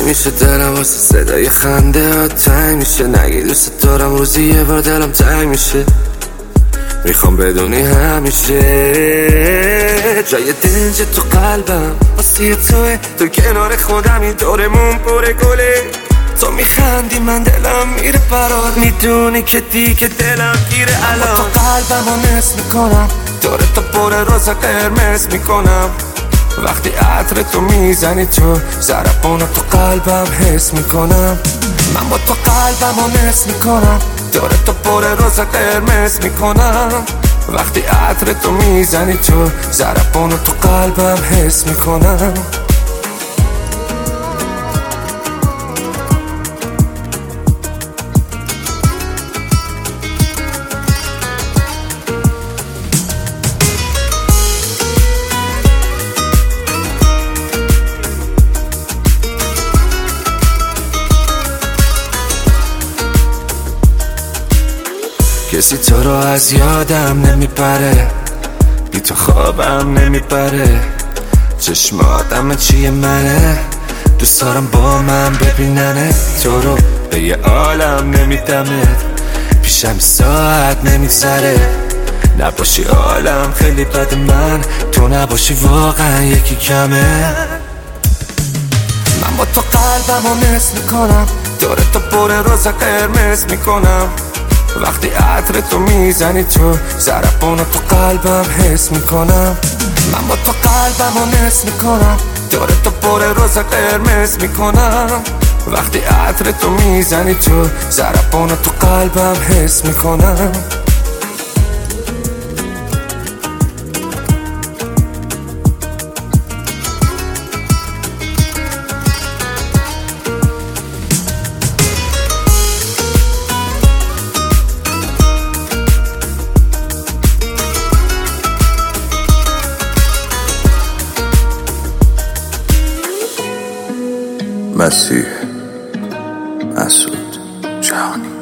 نمیشه دلم واسه صدای خنده ها تنگ میشه. نگی دوست دارم روزی یه بار دلم تنگ میشه. میخوام بدونی همیشه جای دنج تو قلبم واسه توه. تو کنار خودمی دورمون پر گله. تو میخندی من دلم میره برات. میدونی که دیگه دلم گیره الان. تو قلبمو نصف میکنم دور تو پر روز قرمز میکنم. وقتی عطر تو میزنی تو ضربانو تو قلبم حس میکنم. من با تو قلبمو نصف میکنم دور تو پر روز قرمز میکنم. وقتی عطر تو میزنی تو ضربانو تو قلبم حس میکنم. کسی تو رو از یادم نمیبره. بی تو خوابم نمیبره. چشماتم چیه منه. دوست دارم با من ببیننه. تو رو به یه عالم نمیدمت. پیشم ساعت نمیگذره. نباشی عالم خیلی بد. من تو نباشی واقعا یکی کمه. من با تو قلبمو نصف میکنم دور تو پر روز قرمز میکنم. وقتی عطر تو میزنی تو ضربانو تو قلبم حس میکنم. من با تو قلبمو نصف میکنم دور تو پر روز قرمز میکنم. وقتی عطر تو میزنی تو ضربانو تو قلبم حس میکنم. مسیح مسعود جهانی.